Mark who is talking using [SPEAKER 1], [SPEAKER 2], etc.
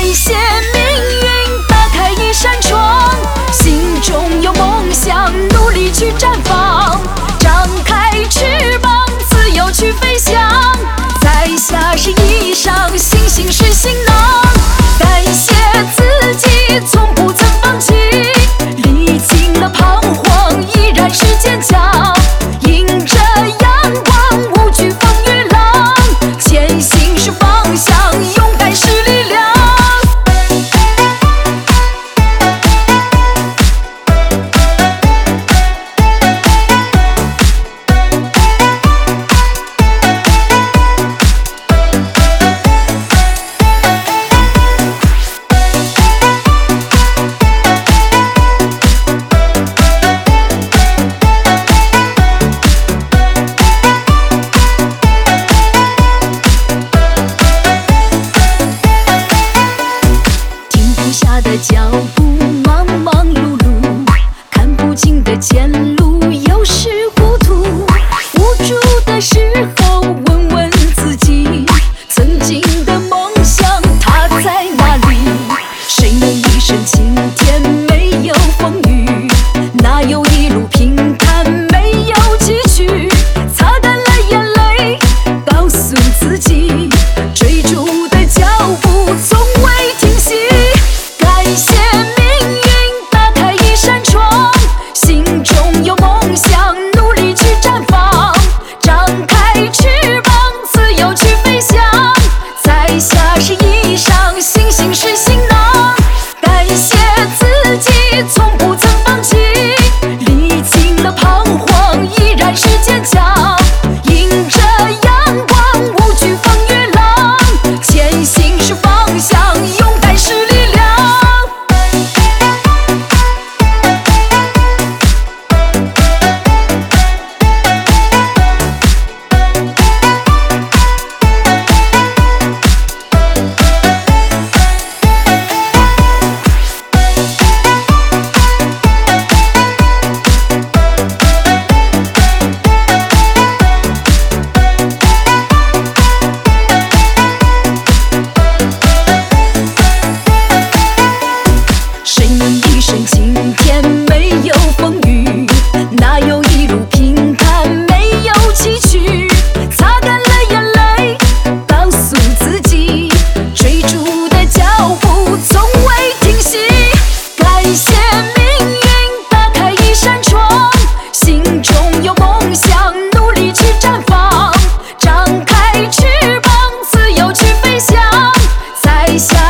[SPEAKER 1] 谢命运打开一扇窗，心中有梦想，努力去绽放，张开翅膀，自由去飞翔。在下是衣裳，星星是行囊，感谢自己从不曾放弃，历经了彷徨，依然是坚强，迎着阳光，无惧风雨浪，前行是方向，勇敢是力量。的脚步忙忙碌碌，看不清的前路有时糊涂，无助的时候问问自己，曾经的梦想它在哪里？谁能一生晴天没有风雨？哪有一路平坦没有崎岖？擦干了眼泪，告诉自己，追逐的脚步从未停息。感谢命运打开一扇窗，心中有梦想，努力去绽放，张开翅膀，自由去飞翔。在下是衣裳，星星是行囊，感谢自己从不曾放弃，历经了彷徨，依然是坚强，迎着阳光，无惧风雨浪，前行是方向，勇敢是力量。谁能一生晴天没有风雨？哪有一路平坦没有崎岖？擦干了眼泪，告诉自己，追逐的脚步从未停息。感谢命运打开一扇窗，心中有梦想，努力去绽放，张开翅膀，自由去飞翔。在下